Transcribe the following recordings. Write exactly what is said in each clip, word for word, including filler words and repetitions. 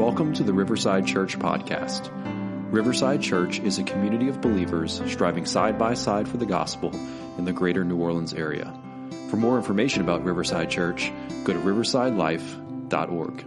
Welcome to the Riverside Church podcast. Riverside Church is a community of believers striving side by side for the gospel in the greater New Orleans area. For more information about Riverside Church, go to riverside life dot org.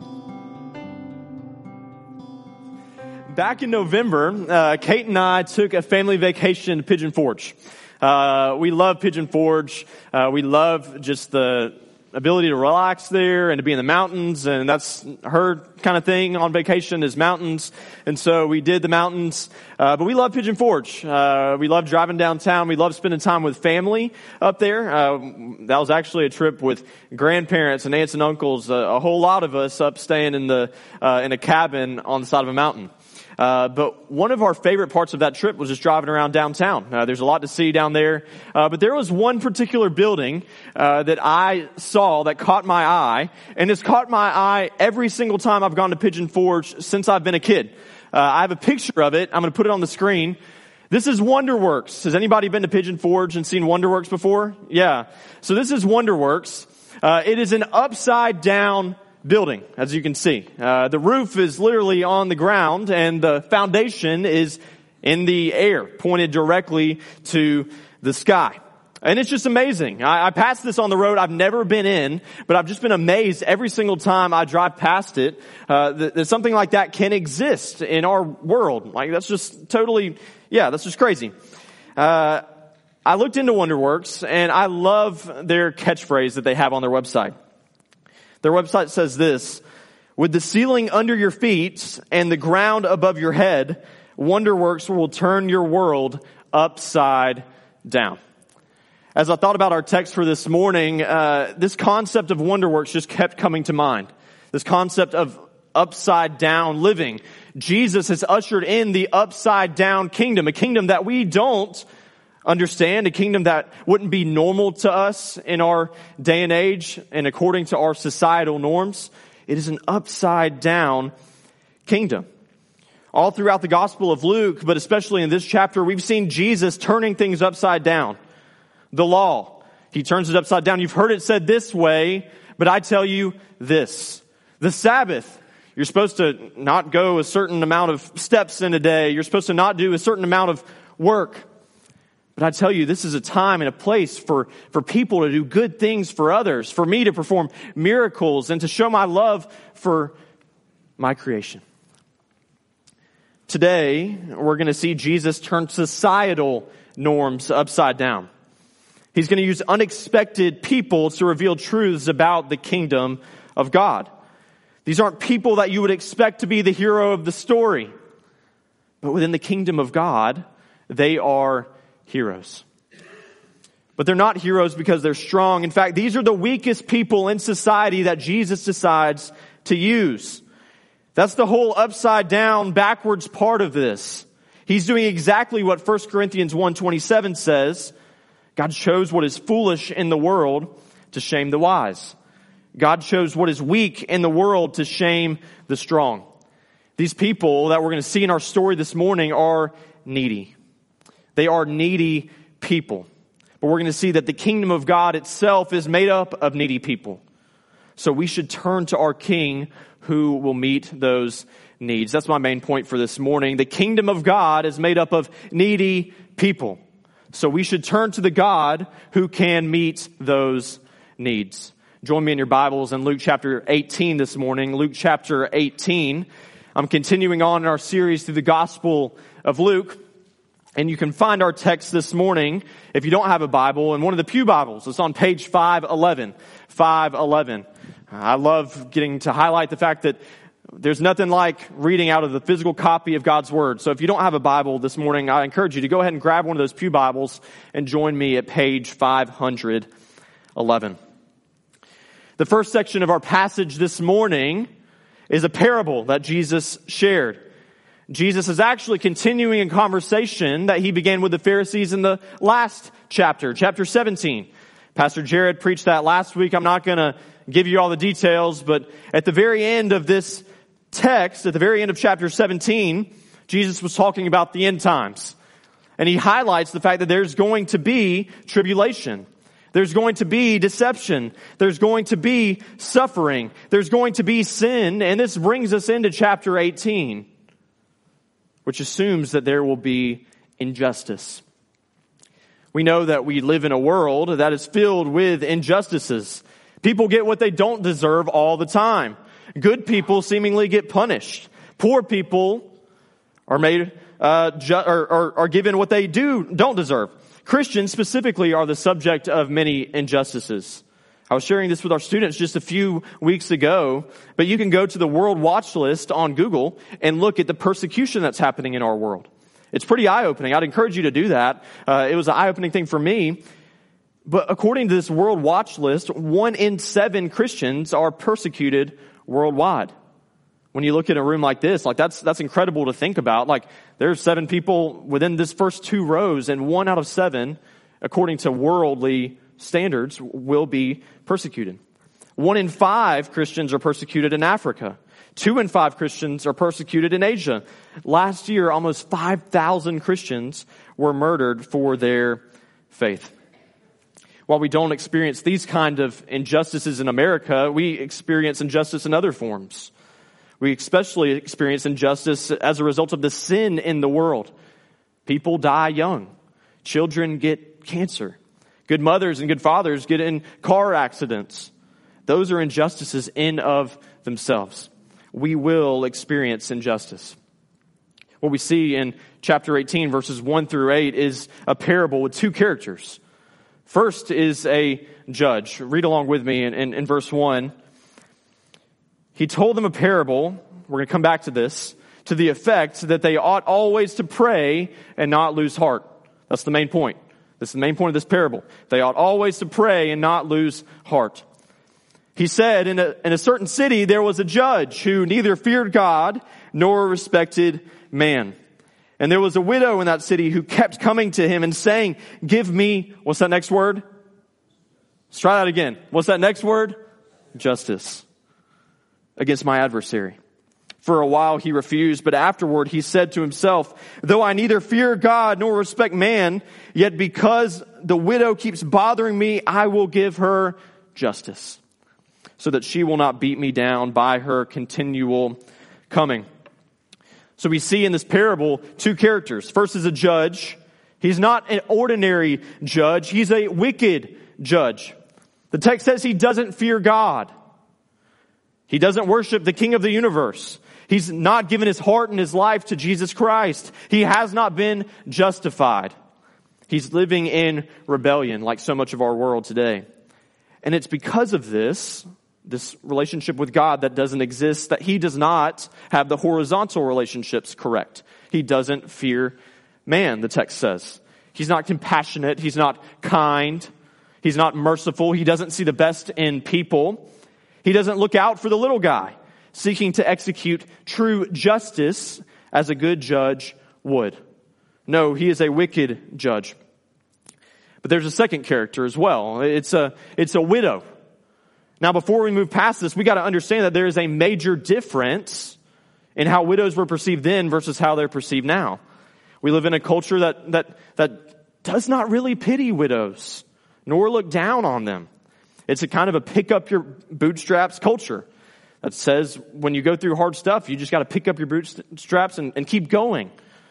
Back in November, uh, Kate and I took a family vacation to Pigeon Forge. Uh, we love Pigeon Forge. Uh, we love just the ability to relax there and to be in the mountains, and that's her kind of thing on vacation is mountains. And so we did the mountains, uh, but we love Pigeon Forge. Uh, we love driving downtown. We love spending time with family up there. Uh, that was actually a trip with grandparents and aunts and uncles, uh, a whole lot of us up staying in the uh, in a cabin on the side of a mountain. Uh, but one of our favorite parts of that trip was just driving around downtown. Uh, there's a lot to see down there. Uh, but there was one particular building, uh, that I saw that caught my eye. And it's caught my eye every single time I've gone to Pigeon Forge since I've been a kid. Uh, I have a picture of it. I'm going to put it on the screen. This is WonderWorks. Has anybody been to Pigeon Forge and seen WonderWorks before? Yeah. So this is WonderWorks. Uh, it is an upside down building, as you can see. Uh, the roof is literally on the ground and the foundation is in the air, pointed directly to the sky. And it's just amazing. I, I passed this on the road. I've never been in, but I've just been amazed every single time I drive past it, uh, that, that something like that can exist in our world. Like, that's just totally, yeah, that's just crazy. Uh, I looked into WonderWorks and I love their catchphrase that they have on their website. Their website says this: with the ceiling under your feet and the ground above your head, WonderWorks will turn your world upside down. As I thought about our text for this morning, uh, this concept of WonderWorks just kept coming to mind. This concept of upside down living. Jesus has ushered in the upside down kingdom, a kingdom that we don't understand, a kingdom that wouldn't be normal to us in our day and age and according to our societal norms. It is an upside down kingdom. All throughout the Gospel of Luke, but especially in this chapter, we've seen Jesus turning things upside down. The law, he turns it upside down. You've heard it said this way, but I tell you this. The Sabbath, you're supposed to not go a certain amount of steps in a day. You're supposed to not do a certain amount of work. But I tell you, this is a time and a place for, for people to do good things for others, for me to perform miracles and to show my love for my creation. Today, we're going to see Jesus turn societal norms upside down. He's going to use unexpected people to reveal truths about the kingdom of God. These aren't people that you would expect to be the hero of the story. But within the kingdom of God, they are heroes. But they're not heroes because they're strong. In fact, these are the weakest people in society that Jesus decides to use. That's the whole upside down, backwards part of this. He's doing exactly what First Corinthians one twenty-seven says. God chose what is foolish in the world to shame the wise. God chose what is weak in the world to shame the strong. These people that we're going to see in our story this morning are needy. They are needy people. But we're going to see that the kingdom of God itself is made up of needy people. So we should turn to our King who will meet those needs. That's my main point for this morning. The kingdom of God is made up of needy people. So we should turn to the God who can meet those needs. Join me in your Bibles in Luke chapter eighteen this morning. Luke chapter eighteen. I'm continuing on in our series through the Gospel of Luke. And you can find our text this morning, if you don't have a Bible, in one of the Pew Bibles. It's on page five eleven. five eleven. I love getting to highlight the fact that there's nothing like reading out of the physical copy of God's Word. So if you don't have a Bible this morning, I encourage you to go ahead and grab one of those Pew Bibles and join me at page five eleven. The first section of our passage this morning is a parable that Jesus shared. Jesus is actually continuing a conversation that he began with the Pharisees in the last chapter, chapter seventeen. Pastor Jared preached that last week. I'm not going to give you all the details, but at the very end of this text, at the very end of chapter seventeen, Jesus was talking about the end times. And he highlights the fact that there's going to be tribulation. There's going to be deception. There's going to be suffering. There's going to be sin. And this brings us into chapter eighteen, which assumes that there will be injustice. We know that we live in a world that is filled with injustices. People get what they don't deserve all the time. Good people seemingly get punished. Poor people are made uh, ju- or, or are given what they do don't deserve. Christians specifically are the subject of many injustices. I was sharing this with our students just a few weeks ago, but you can go to the World Watch List on Google and look at the persecution that's happening in our world. It's pretty eye-opening. I'd encourage you to do that. Uh, it was an eye-opening thing for me. But according to this World Watch List, one in seven Christians are persecuted worldwide. When you look at a room like this, like that's that's incredible to think about. Like there's seven people within this first two rows, and one out of seven, according to worldly standards, will be persecuted. One in five Christians are persecuted in Africa. Two in five Christians are persecuted in Asia. Last year, almost five thousand Christians were murdered for their faith. While we don't experience these kind of injustices in America, we experience injustice in other forms. We especially experience injustice as a result of the sin in the world. People die young. Children get cancer. Good mothers and good fathers get in car accidents. Those are injustices in of themselves. We will experience injustice. What we see in chapter eighteen, verses one through eight, is a parable with two characters. First is a judge. Read along with me in, in, in verse one. He told them a parable, we're going to come back to this, to the effect that they ought always to pray and not lose heart. That's the main point. This is the main point of this parable. They ought always to pray and not lose heart. He said, in a, in a certain city there was a judge who neither feared God nor respected man. And there was a widow in that city who kept coming to him and saying, give me, what's that next word? Let's try that again. What's that next word? Justice. Against my adversary. For a while he refused, but afterward he said to himself, though I neither fear God nor respect man, yet because the widow keeps bothering me, I will give her justice, so that she will not beat me down by her continual coming. So we see in this parable two characters. First is a judge. He's not an ordinary judge. He's a wicked judge. The text says he doesn't fear God. He doesn't worship the King of the universe. He's not given his heart and his life to Jesus Christ. He has not been justified. He's living in rebellion like so much of our world today. And it's because of this, this relationship with God that doesn't exist, that he does not have the horizontal relationships correct. He doesn't fear man, the text says. He's not compassionate. He's not kind. He's not merciful. He doesn't see the best in people. He doesn't look out for the little guy, seeking to execute true justice as a good judge would. No, he is a wicked judge. But there's a second character as well. It's a, it's a widow. Now, before we move past this, we got to understand that there is a major difference in how widows were perceived then versus how they're perceived now. We live in a culture that, that, that does not really pity widows, nor look down on them. It's a kind of a pick up your bootstraps culture that says when you go through hard stuff, you just got to pick up your bootstraps and, and keep going.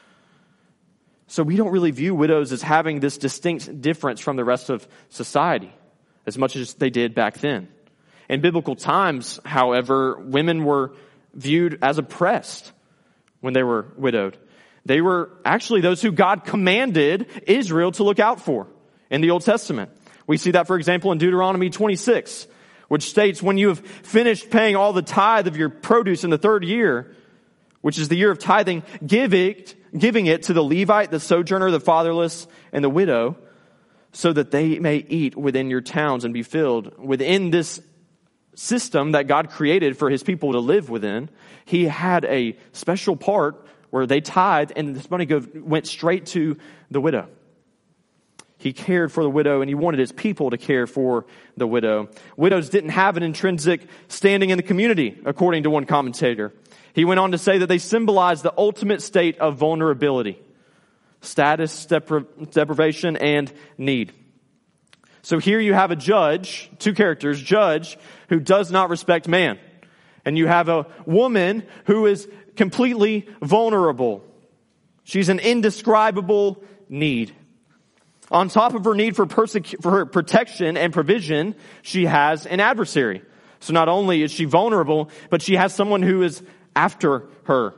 So we don't really view widows as having this distinct difference from the rest of society as much as they did back then. In biblical times, however, women were viewed as oppressed when they were widowed. They were actually those who God commanded Israel to look out for in the Old Testament. We see that, for example, in Deuteronomy twenty-six, which states, when you have finished paying all the tithe of your produce in the third year, which is the year of tithing, give it, giving it to the Levite, the sojourner, the fatherless, and the widow, so that they may eat within your towns and be filled. Within this system that God created for his people to live within, he had a special part where they tithed, and this money go, went straight to the widow. He cared for the widow, and he wanted his people to care for the widow. Widows didn't have an intrinsic standing in the community, according to one commentator. He went on to say that they symbolize the ultimate state of vulnerability, status, depri- deprivation, and need. So here you have a judge, two characters, judge who does not respect man. And you have a woman who is completely vulnerable. She's an indescribable need. On top of her need for, persecu- for her protection and provision, she has an adversary. So not only is she vulnerable, but she has someone who is after her.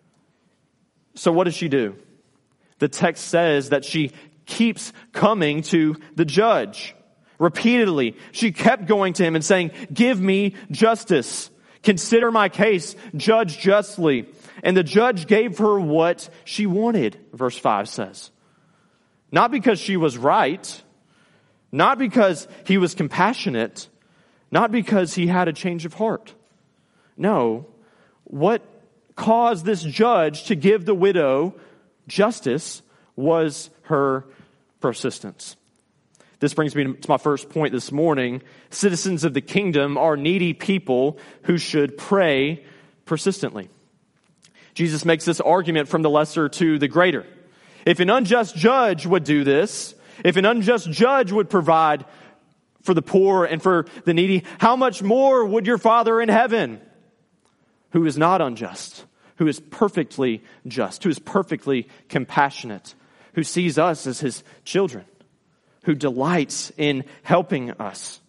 So what does she do? The text says that she keeps coming to the judge. Repeatedly, she kept going to him and saying, "Give me justice. Consider my case. Judge justly." And the judge gave her what she wanted, verse five says. Not because she was right, not because he was compassionate, not because he had a change of heart. No, what caused this judge to give the widow justice was her persistence. This brings me to my first point this morning. Citizens of the kingdom are needy people who should pray persistently. Jesus makes this argument from the lesser to the greater. If an unjust judge would do this, if an unjust judge would provide for the poor and for the needy, how much more would your Father in heaven, who is not unjust, who is perfectly just, who is perfectly compassionate, who sees us as his children, who delights in helping us.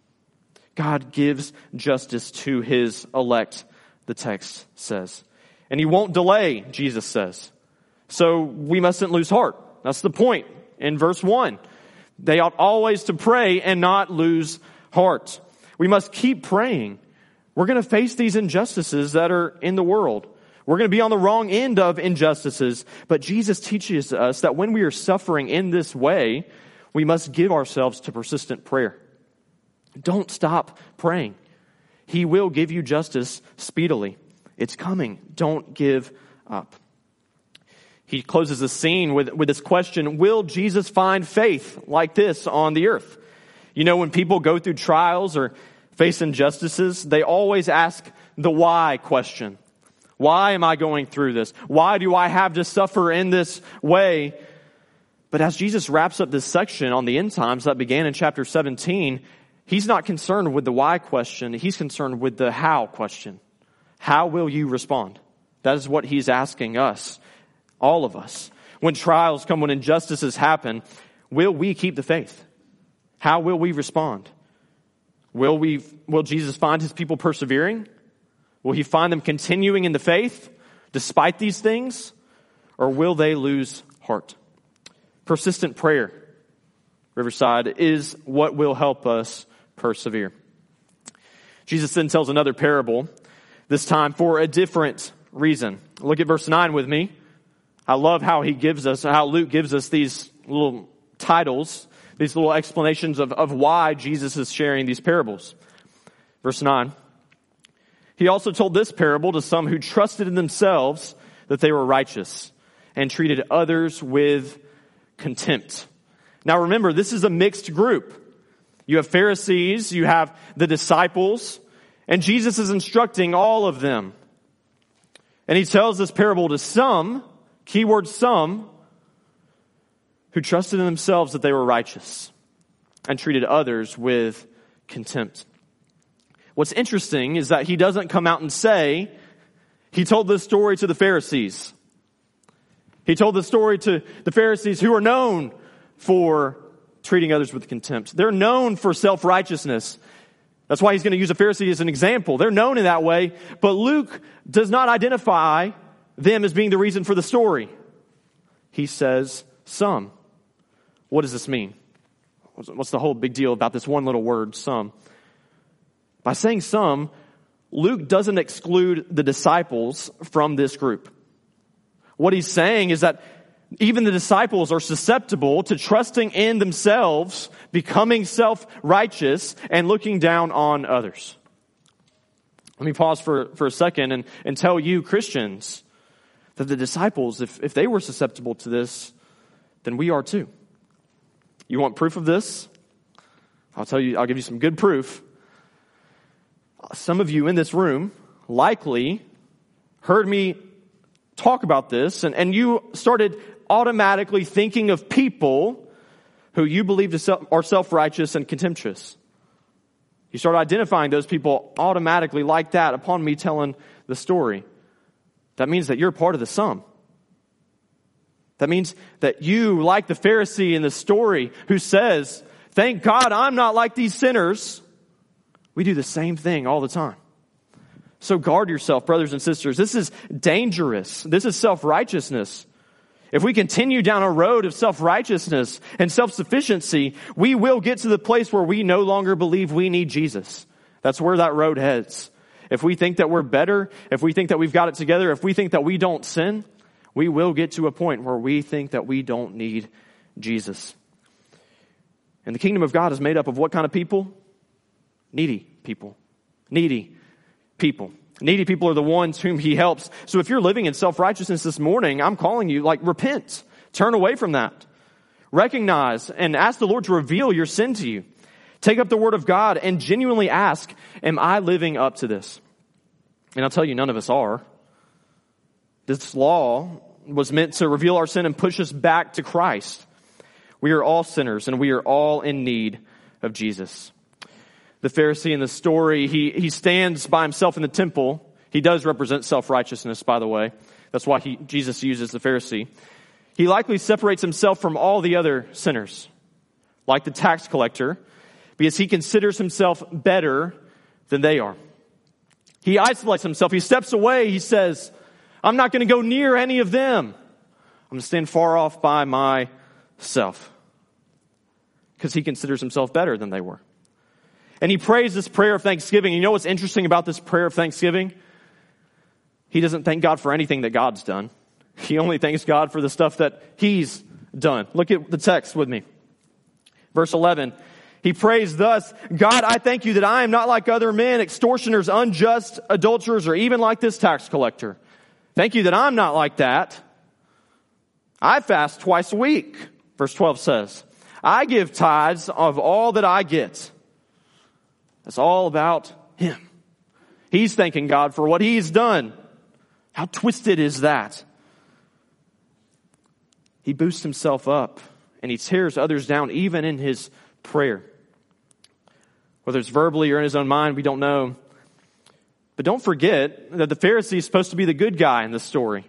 God gives justice to his elect, the text says. And he won't delay, Jesus says. So we mustn't lose heart. That's the point in verse one. They ought always to pray and not lose heart. We must keep praying. We're going to face these injustices that are in the world. We're going to be on the wrong end of injustices. But Jesus teaches us that when we are suffering in this way, we must give ourselves to persistent prayer. Don't stop praying. He will give you justice speedily. It's coming. Don't give up. He closes the scene with, with this question, will Jesus find faith like this on the earth? You know, when people go through trials or face injustices, they always ask the why question. Why am I going through this? Why do I have to suffer in this way? But as Jesus wraps up this section on the end times that began in chapter seventeen, he's not concerned with the why question. He's concerned with the how question. How will you respond? That is what he's asking us, all of us. When trials come, when injustices happen, will we keep the faith? How will we respond? Will we, will Jesus find his people persevering? Will he find them continuing in the faith despite these things? Or will they lose heart? Persistent prayer, Riverside, is what will help us persevere. Jesus then tells another parable, this time for a different reason. Look at verse nine with me. I love how he gives us, how Luke gives us these little titles, these little explanations of, of why Jesus is sharing these parables. Verse nine. He also told this parable to some who trusted in themselves that they were righteous and treated others with contempt. Now remember, this is a mixed group. You have Pharisees, you have the disciples, and Jesus is instructing all of them. And he tells this parable to some, keyword some, who trusted in themselves that they were righteous and treated others with contempt. What's interesting is that he doesn't come out and say, he told this story to the Pharisees. He told the story to the Pharisees who are known for treating others with contempt. They're known for self-righteousness. That's why he's going to use a Pharisee as an example. They're known in that way, but Luke does not identify them as being the reason for the story. He says some. What does this mean? What's the whole big deal about this one little word, some? By saying some, Luke doesn't exclude the disciples from this group. What he's saying is that even the disciples are susceptible to trusting in themselves, becoming self-righteous, and looking down on others. Let me pause for, for a second and, and tell you, Christians, that the disciples, if, if they were susceptible to this, then we are too. You want proof of this? I'll tell you, I'll give you some good proof. Some of you in this room likely heard me talk about this, and, and you started automatically thinking of people who you believe are self-righteous and contemptuous. You start identifying those people automatically like that upon me telling the story. That means that you're part of the sum. That means that you, like the Pharisee in the story who says, thank God I'm not like these sinners. We do the same thing all the time. So guard yourself, brothers and sisters. This is dangerous. This is self-righteousness. If we continue down a road of self-righteousness and self-sufficiency, we will get to the place where we no longer believe we need Jesus. That's where that road heads. If we think that we're better, if we think that we've got it together, if we think that we don't sin, we will get to a point where we think that we don't need Jesus. And the kingdom of God is made up of what kind of people? Needy people. Needy people. Needy people are the ones whom he helps. So if you're living in self-righteousness this morning, I'm calling you, like, repent. Turn away from that. Recognize and ask the Lord to reveal your sin to you. Take up the word of God and genuinely ask, am I living up to this? And I'll tell you, none of us are. This law was meant to reveal our sin and push us back to Christ. We are all sinners and we are all in need of Jesus. The Pharisee in the story, he, he stands by himself in the temple. He does represent self-righteousness, by the way. That's why he, Jesus uses the Pharisee. He likely separates himself from all the other sinners, like the tax collector, because he considers himself better than they are. He isolates himself. He steps away. He says, I'm not going to go near any of them. I'm going to stand far off by myself, because he considers himself better than they were. And he prays this prayer of thanksgiving. You know what's interesting about this prayer of thanksgiving? He doesn't thank God for anything that God's done. He only thanks God for the stuff that he's done. Look at the text with me. Verse eleven. He prays thus, God, I thank you that I am not like other men, extortioners, unjust, adulterers, or even like this tax collector. Thank you that I'm not like that. I fast twice a week. Verse twelve says, I give tithes of all that I get. That's all about him. He's thanking God for what he's done. How twisted is that? He boosts himself up and he tears others down even in his prayer. Whether it's verbally or in his own mind, we don't know. But don't forget that the Pharisee is supposed to be the good guy in this story.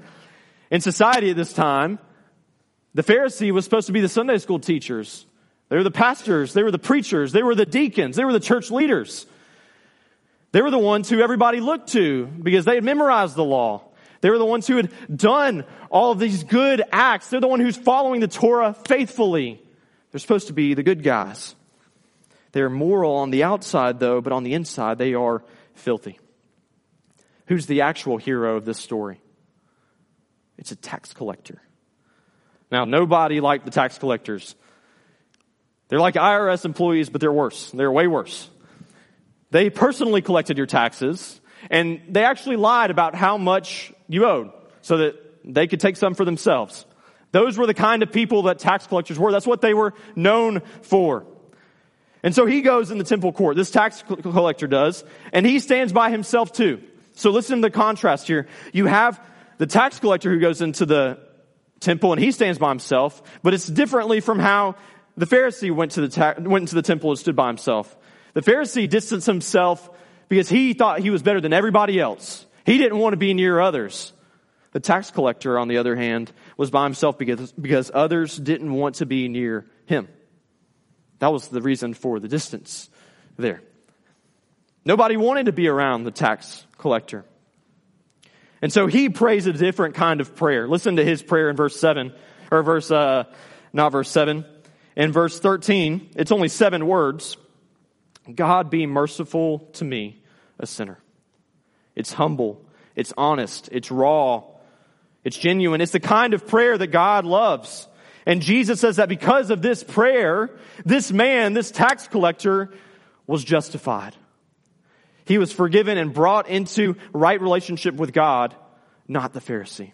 In society at this time, the Pharisee was supposed to be the Sunday school teachers. They were the pastors. They were the preachers. They were the deacons. They were the church leaders. They were the ones who everybody looked to because they had memorized the law. They were the ones who had done all of these good acts. They're the one who's following the Torah faithfully. They're supposed to be the good guys. They're moral on the outside, though, but on the inside, they are filthy. Who's the actual hero of this story? It's a tax collector. Now, nobody liked the tax collectors. They're like I R S employees, but they're worse. They're way worse. They personally collected your taxes, and they actually lied about how much you owed so that they could take some for themselves. Those were the kind of people that tax collectors were. That's what they were known for. And so he goes in the temple court. This tax collector does, and he stands by himself too. So listen to the contrast here. You have the tax collector who goes into the temple, and he stands by himself, but it's differently from how the Pharisee went to the ta- went into the temple and stood by himself. The Pharisee distanced himself because he thought he was better than everybody else. He didn't want to be near others. The tax collector, on the other hand, was by himself because, because others didn't want to be near him. That was the reason for the distance there. Nobody wanted to be around the tax collector. And so he prays a different kind of prayer. Listen to his prayer in verse seven, or verse, uh, not verse seven. In verse thirteen, it's only seven words. God, be merciful to me, a sinner. It's humble. It's honest. It's raw. It's genuine. It's the kind of prayer that God loves. And Jesus says that because of this prayer, this man, this tax collector, was justified. He was forgiven and brought into right relationship with God, not the Pharisee.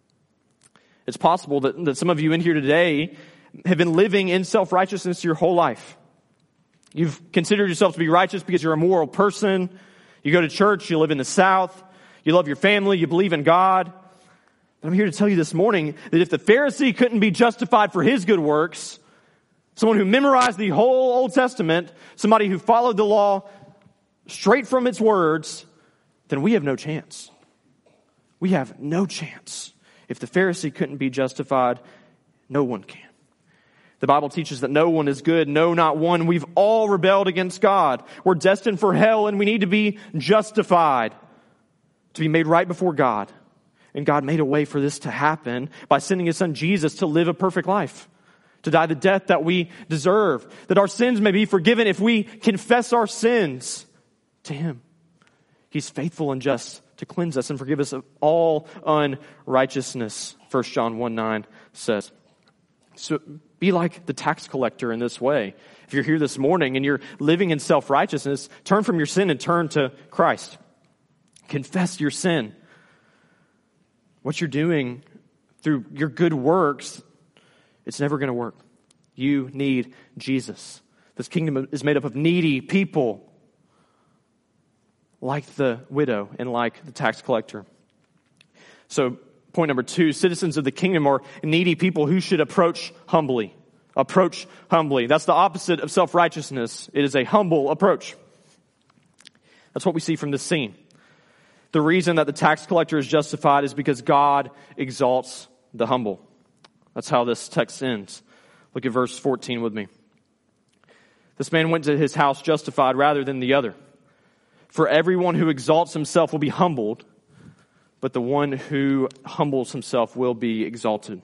It's possible that, that some of you in here today have been living in self-righteousness your whole life. You've considered yourself to be righteous because you're a moral person. You go to church, you live in the South, you love your family, you believe in God. But I'm here to tell you this morning that if the Pharisee couldn't be justified for his good works, someone who memorized the whole Old Testament, somebody who followed the law straight from its words, then we have no chance. We have no chance. If the Pharisee couldn't be justified, no one can. The Bible teaches that no one is good, no, not one. We've all rebelled against God. We're destined for hell, and we need to be justified, to be made right before God. And God made a way for this to happen by sending His Son Jesus to live a perfect life, to die the death that we deserve, that our sins may be forgiven if we confess our sins to Him. He's faithful and just to cleanse us and forgive us of all unrighteousness, First John one nine says. So be like the tax collector in this way. If you're here this morning and you're living in self-righteousness, turn from your sin and turn to Christ. Confess your sin. What you're doing through your good works, it's never going to work. You need Jesus. This kingdom is made up of needy people, like the widow and like the tax collector. So, point number two, citizens of the kingdom are needy people who should approach humbly. Approach humbly. That's the opposite of self-righteousness. It is a humble approach. That's what we see from this scene. The reason that the tax collector is justified is because God exalts the humble. That's how this text ends. Look at verse fourteen with me. This man went to his house justified rather than the other. For everyone who exalts himself will be humbled, but the one who humbles himself will be exalted.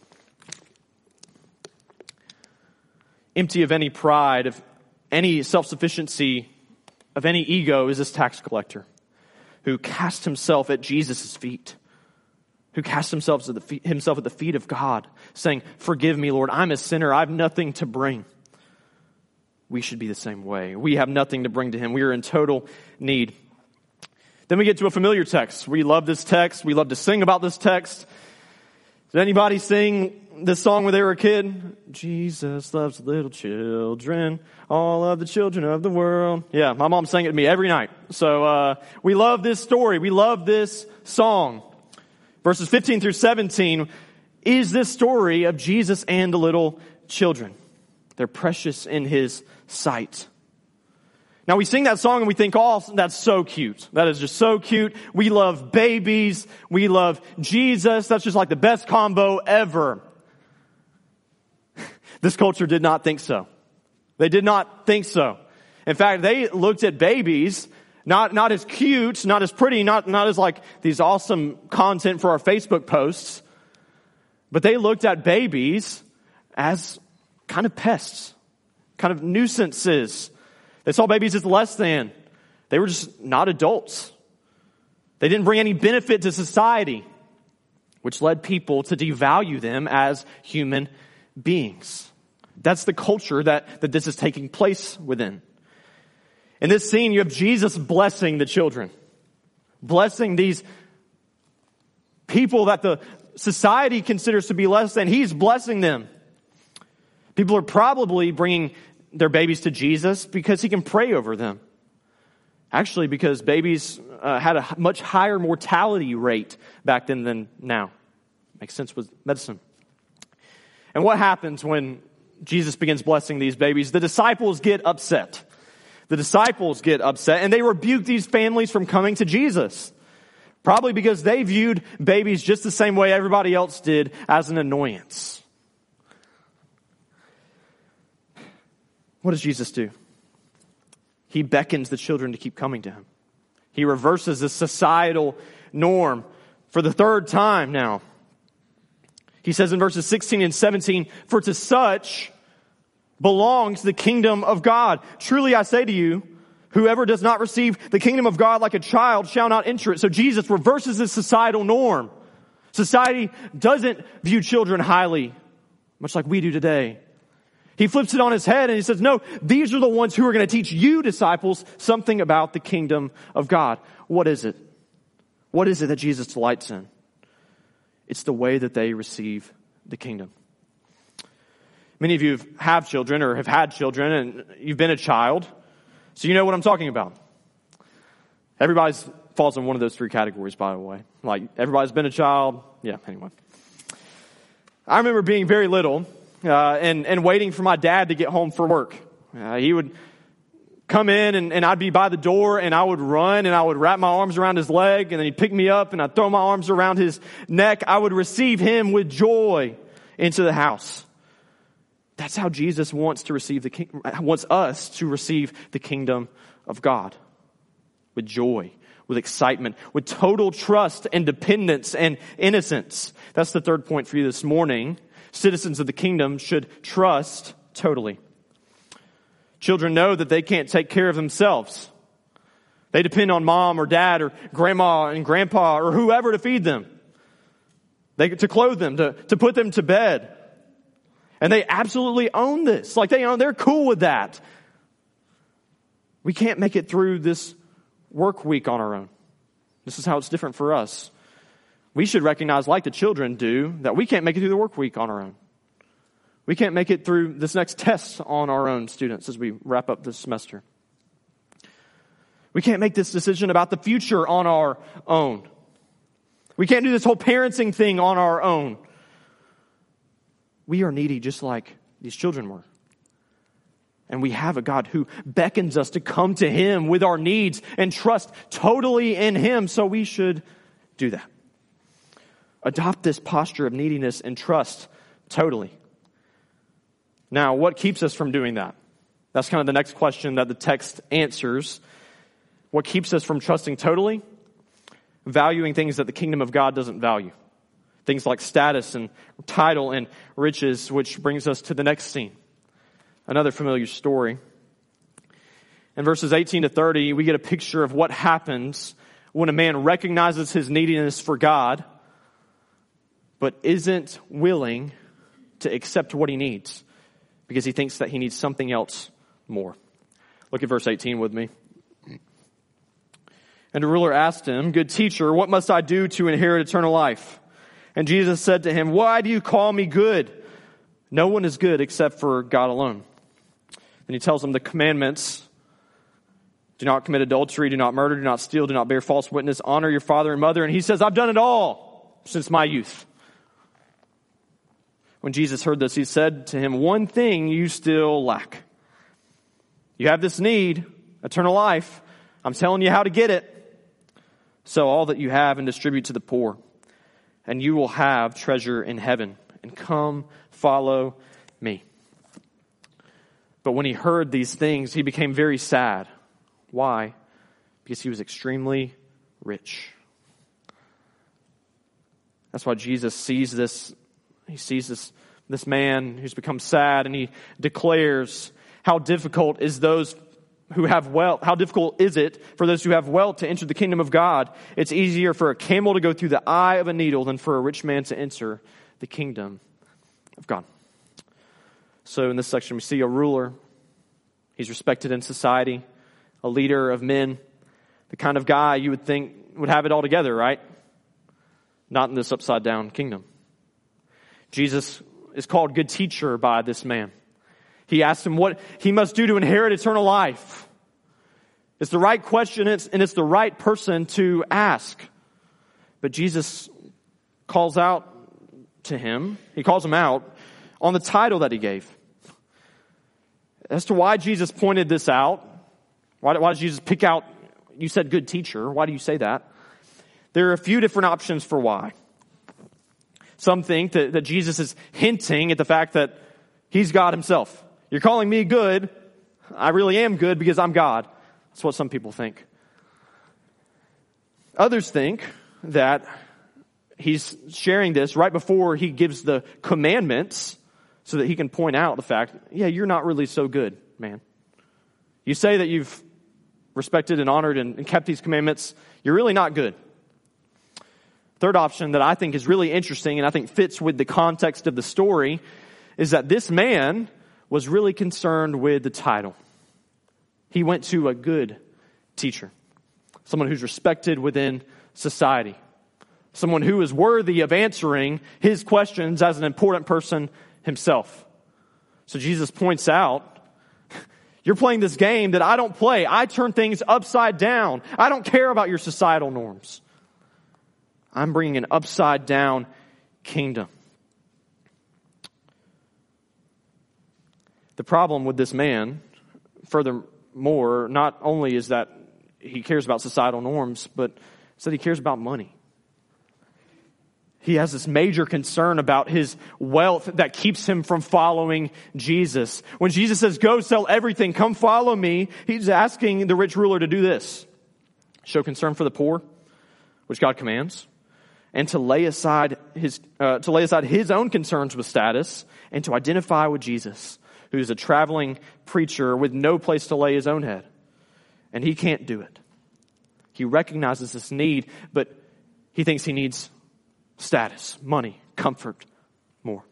Empty of any pride, of any self-sufficiency, of any ego is this tax collector, who cast himself at Jesus' feet, who cast himself at, the feet, himself at the feet of God, saying, "Forgive me, Lord, I'm a sinner, I have nothing to bring." We should be the same way. We have nothing to bring to Him. We are in total need. Then we get to a familiar text. We love this text. We love to sing about this text. Did anybody sing this song when they were a kid? Jesus loves little children, all of the children of the world. Yeah, my mom sang it to me every night. So uh, we love this story. We love this song. Verses fifteen through seventeen is this story of Jesus and the little children. They're precious in His sight. Now we sing that song and we think, oh, that's so cute. That is just so cute. We love babies. We love Jesus. That's just like the best combo ever. This culture did not think so. They did not think so. In fact, they looked at babies not, not as cute, not as pretty, not, not as like these awesome content for our Facebook posts, but they looked at babies as kind of pests, kind of nuisances. They saw babies as less than. They were just not adults. They didn't bring any benefit to society, which led people to devalue them as human beings. That's the culture that, that this is taking place within. In this scene, you have Jesus blessing the children, blessing these people that the society considers to be less than. He's blessing them. People are probably bringing their babies to Jesus because He can pray over them. Actually, because babies uh, had a much higher mortality rate back then than now. Makes sense with medicine. And what happens when Jesus begins blessing these babies? The disciples get upset. The disciples get upset and they rebuke these families from coming to Jesus. Probably because they viewed babies just the same way everybody else did, as an annoyance. What does Jesus do? He beckons the children to keep coming to Him. He reverses this societal norm for the third time now. He says in verses sixteen and seventeen, "For to such belongs the kingdom of God. Truly I say to you, whoever does not receive the kingdom of God like a child shall not enter it." So Jesus reverses this societal norm. Society doesn't view children highly, much like we do today. He flips it on his head and he says, no, these are the ones who are going to teach you, disciples, something about the kingdom of God. What is it? What is it that Jesus delights in? It's the way that they receive the kingdom. Many of you have children or have had children and you've been a child, so you know what I'm talking about. Everybody falls in one of those three categories, by the way. Like, everybody's been a child. Yeah, anyway. I remember being very little uh, and, and waiting for my dad to get home from work. Uh, he would come in and, and I'd be by the door and I would run and I would wrap my arms around his leg and then he'd pick me up and I'd throw my arms around his neck. I would receive him with joy into the house. That's how Jesus wants to receive the king, wants us to receive the kingdom of God. With joy, with excitement, with total trust and dependence and innocence. That's the third point for you this morning. Citizens of the kingdom should trust totally. Children know that they can't take care of themselves. They depend on mom or dad or grandma and grandpa or whoever to feed them. They to clothe them, to, to put them to bed. And they absolutely own this. Like they own, they're cool with that. We can't make it through this work week on our own. This is how it's different for us. We should recognize, like the children do, that we can't make it through the work week on our own. We can't make it through this next test on our own, students, as we wrap up this semester. We can't make this decision about the future on our own. We can't do this whole parenting thing on our own. We are needy just like these children were. And we have a God who beckons us to come to Him with our needs and trust totally in Him, so we should do that. Adopt this posture of neediness and trust totally. Now, what keeps us from doing that? That's kind of the next question that the text answers. What keeps us from trusting totally? Valuing things that the kingdom of God doesn't value. Things like status and title and riches, which brings us to the next scene. Another familiar story. In verses eighteen to thirty, we get a picture of what happens when a man recognizes his neediness for God, but isn't willing to accept what he needs because he thinks that he needs something else more. Look at verse eighteen with me. And the ruler asked him, "Good teacher, what must I do to inherit eternal life?" And Jesus said to him, "Why do you call me good? No one is good except for God alone." And he tells him the commandments: do not commit adultery, do not murder, do not steal, do not bear false witness, honor your father and mother. And he says, "I've done it all since my youth." When Jesus heard this, he said to him, "One thing you still lack. You have this need, eternal life. I'm telling you how to get it. Sell all that you have and distribute to the poor, and you will have treasure in heaven. And come, follow me." But when he heard these things, he became very sad. Why? Because he was extremely rich. That's why Jesus sees this. He sees this, this man who's become sad, and he declares, how difficult is those who have wealth, how difficult is it for those who have wealth to enter the kingdom of God? It's easier for a camel to go through the eye of a needle than for a rich man to enter the kingdom of God. So in this section, we see a ruler. He's respected in society, a leader of men, the kind of guy you would think would have it all together, right? Not in this upside down kingdom. Jesus is called good teacher by this man. He asked him what he must do to inherit eternal life. It's the right question, and it's the right person to ask. But Jesus calls out to him, he calls him out on the title that he gave. As to why Jesus pointed this out, why, why did Jesus pick out, you said good teacher, why do you say that? There are a few different options for why. Some think that, that Jesus is hinting at the fact that He's God Himself. You're calling me good. I really am good because I'm God. That's what some people think. Others think that He's sharing this right before He gives the commandments so that He can point out the fact, yeah, you're not really so good, man. You say that you've respected and honored and, and kept these commandments. You're really not good. Third option that I think is really interesting and I think fits with the context of the story is that this man was really concerned with the title. He went to a good teacher, someone who's respected within society, someone who is worthy of answering his questions as an important person himself. So Jesus points out, you're playing this game that I don't play. I turn things upside down. I don't care about your societal norms. I'm bringing an upside down kingdom. The problem with this man, furthermore, not only is that he cares about societal norms, but it's that he cares about money. He has this major concern about his wealth that keeps him from following Jesus. When Jesus says, go sell everything, come follow me, he's asking the rich ruler to do this. Show concern for the poor, which God commands, and to lay aside his, uh, to lay aside his own concerns with status, and to identify with Jesus, who's a traveling preacher with no place to lay his own head. And he can't do it. He recognizes this need, but he thinks he needs status, money, comfort, more.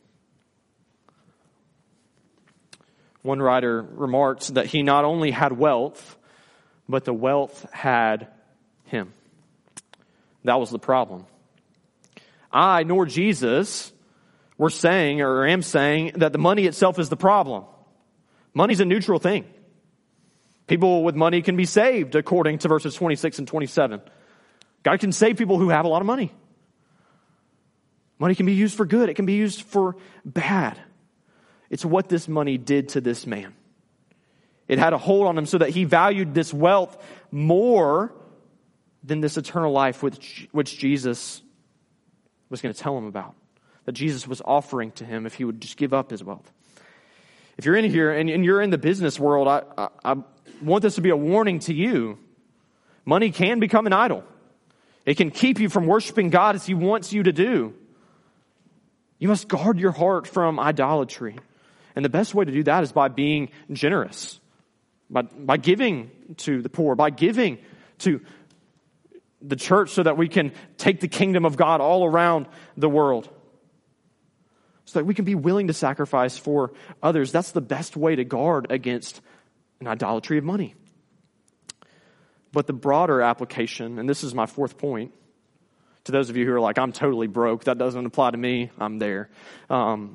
One writer remarks that he not only had wealth, but the wealth had him. That was the problem. I nor Jesus were saying, or am saying, that the money itself is the problem. Money's a neutral thing. People with money can be saved, according to verses twenty-six and twenty-seven. God can save people who have a lot of money. Money can be used for good. It can be used for bad. It's what this money did to this man. It had a hold on him so that he valued this wealth more than this eternal life which, which Jesus was going to tell him about. That Jesus was offering to him if he would just give up his wealth. If you're in here and, and you're in the business world, I, I, I want this to be a warning to you. Money can become an idol. It can keep you from worshiping God as he wants you to do. You must guard your heart from idolatry. And the best way to do that is by being generous, by, by giving to the poor, by giving to the church so that we can take the kingdom of God all around the world. So that we can be willing to sacrifice for others. That's the best way to guard against an idolatry of money. But the broader application, and this is my fourth point, to those of you who are like, I'm totally broke, that doesn't apply to me, I'm there. Um,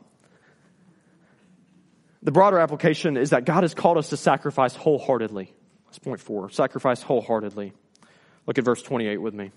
the broader application is that God has called us to sacrifice wholeheartedly. That's point four, sacrifice wholeheartedly. Look at verse twenty-eight with me.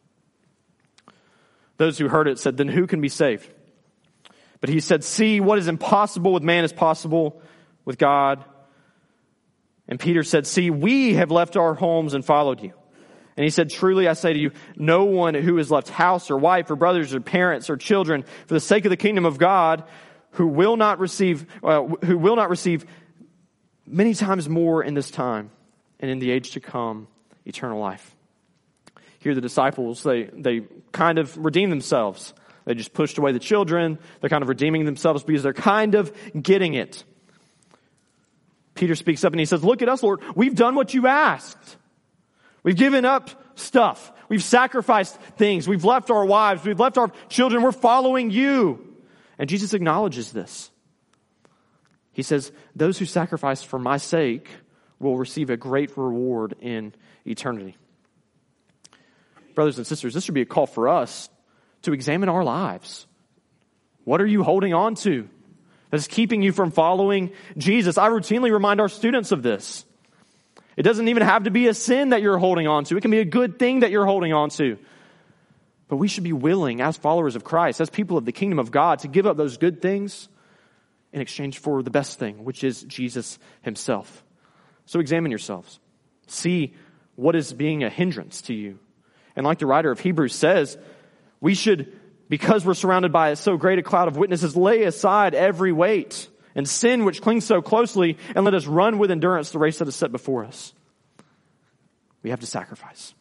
Those who heard it said, then who can be saved? But he said, see, what is impossible with man is possible with God. And Peter said, see, we have left our homes and followed you. And he said, truly I say to you, no one who has left house or wife or brothers or parents or children for the sake of the kingdom of God, who will not receive, uh, who will not receive many times more in this time and in the age to come, eternal life. Here the disciples, they, they kind of redeem themselves. They just pushed away the children. They're kind of redeeming themselves because they're kind of getting it. Peter speaks up and he says, look at us, Lord. We've done what you asked. We've given up stuff. We've sacrificed things. We've left our wives. We've left our children. We're following you. And Jesus acknowledges this. He says, those who sacrifice for my sake will receive a great reward in eternity. Brothers and sisters, this should be a call for us to examine our lives. What are you holding on to that is keeping you from following Jesus? I routinely remind our students of this. It doesn't even have to be a sin that you're holding on to. It can be a good thing that you're holding on to. But we should be willing, as followers of Christ, as people of the kingdom of God, to give up those good things in exchange for the best thing, which is Jesus himself. So examine yourselves. See what is being a hindrance to you. And like the writer of Hebrews says, we should, because we're surrounded by so great a cloud of witnesses, lay aside every weight and sin which clings so closely, and let us run with endurance the race that is set before us. We have to sacrifice.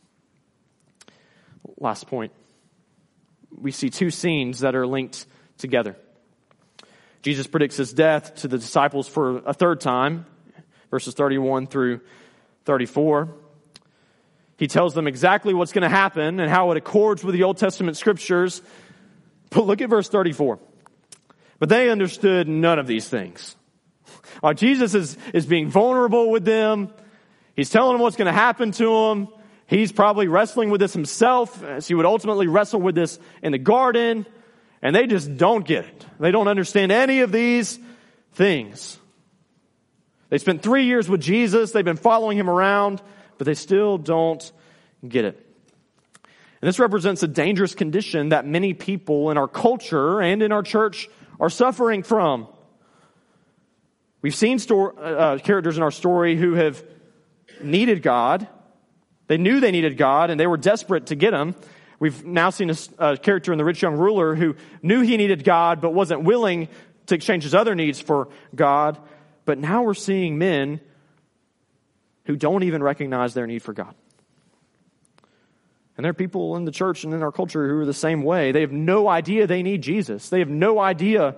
Last point. We see two scenes that are linked together. Jesus predicts his death to the disciples for a third time, verses thirty-one through thirty-four. He tells them exactly what's going to happen and how it accords with the Old Testament scriptures. But look at verse thirty-four. But they understood none of these things. While Jesus is, is being vulnerable with them, he's telling them what's going to happen to them. He's probably wrestling with this himself, as he would ultimately wrestle with this in the garden. And they just don't get it. They don't understand any of these things. They spent three years with Jesus. They've been following him around, but they still don't get it. And this represents a dangerous condition that many people in our culture and in our church are suffering from. We've seen sto- uh, characters in our story who have needed God. They knew they needed God, and they were desperate to get him. We've now seen a, a character in the rich young ruler who knew he needed God, but wasn't willing to exchange his other needs for God. But now we're seeing men who don't even recognize their need for God. And there are people in the church and in our culture who are the same way. They have no idea they need Jesus. They have no idea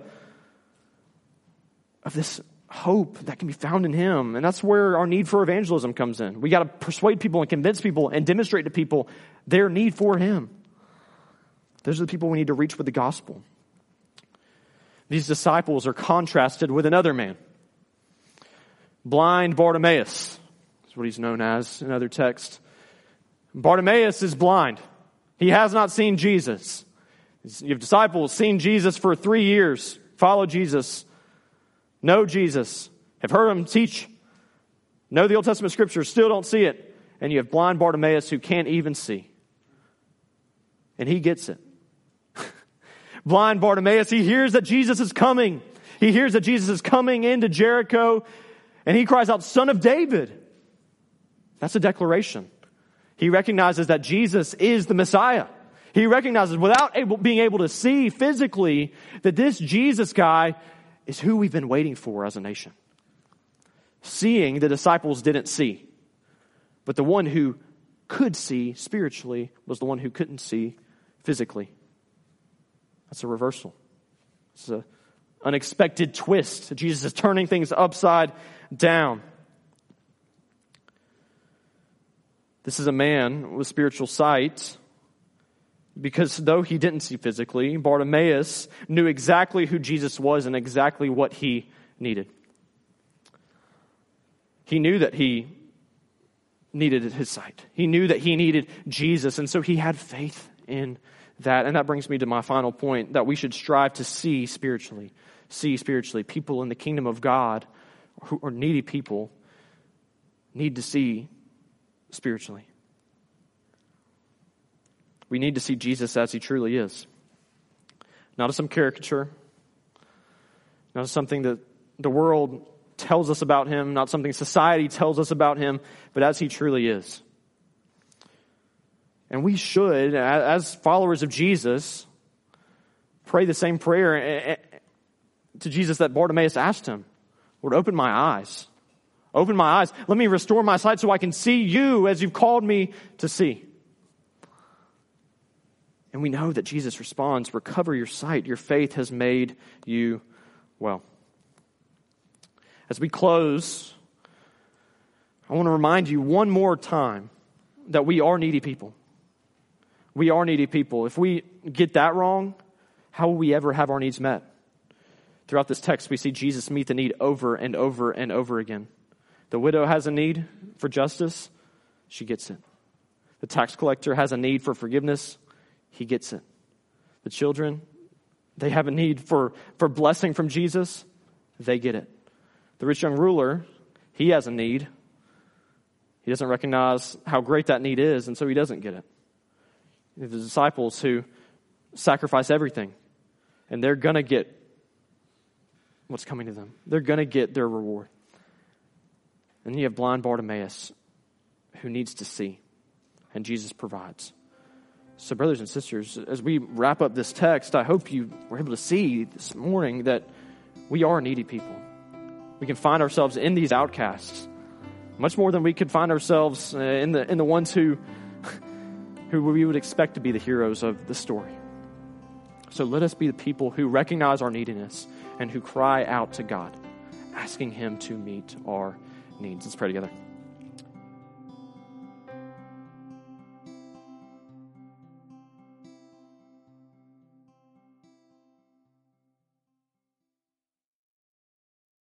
of this hope that can be found in him. And that's where our need for evangelism comes in. We got to persuade people and convince people and demonstrate to people their need for him. Those are the people we need to reach with the gospel. These disciples are contrasted with another man. Blind Bartimaeus is what he's known as in other texts. Bartimaeus is blind. He has not seen Jesus. You have disciples seen Jesus for three years, follow Jesus, know Jesus, have heard him teach, know the Old Testament scriptures, still don't see it. And you have blind Bartimaeus who can't even see. And he gets it. Blind Bartimaeus, he hears that Jesus is coming. He hears that Jesus is coming into Jericho, and he cries out, "Son of David." That's a declaration. He recognizes that Jesus is the Messiah. He recognizes without able, being able to see physically that this Jesus guy is who we've been waiting for as a nation. Seeing the disciples didn't see. But the one who could see spiritually was the one who couldn't see physically. That's a reversal. It's an unexpected twist. Jesus is turning things upside down. This is a man with spiritual sight, because though he didn't see physically, Bartimaeus knew exactly who Jesus was and exactly what he needed. He knew that he needed his sight. He knew that he needed Jesus, and so he had faith in that. And that brings me to my final point, that we should strive to see spiritually. See spiritually. People in the kingdom of God who are needy people need to see spiritually. We need to see Jesus as he truly is. Not as some caricature, not as something that the world tells us about him, not something society tells us about him, but as he truly is. And we should, as followers of Jesus, pray the same prayer to Jesus that Bartimaeus asked him. Lord, open my eyes. Open my eyes. Let me restore my sight so I can see you as you've called me to see. And we know that Jesus responds, recover your sight. Your faith has made you well. As we close, I want to remind you one more time that we are needy people. We are needy people. If we get that wrong, how will we ever have our needs met? Throughout this text, we see Jesus meet the need over and over and over again. The widow has a need for justice. She gets it. The tax collector has a need for forgiveness. He gets it. The children, they have a need for, for blessing from Jesus. They get it. The rich young ruler, he has a need. He doesn't recognize how great that need is, and so he doesn't get it. The disciples who sacrifice everything, and they're going to get what's coming to them. They're going to get their reward. And you have blind Bartimaeus who needs to see, and Jesus provides. So brothers and sisters, as we wrap up this text, I hope you were able to see this morning that we are needy people. We can find ourselves in these outcasts, much more than we could find ourselves in the in the ones who, who we would expect to be the heroes of the story. So let us be the people who recognize our neediness and who cry out to God, asking him to meet our needs. Let's pray together.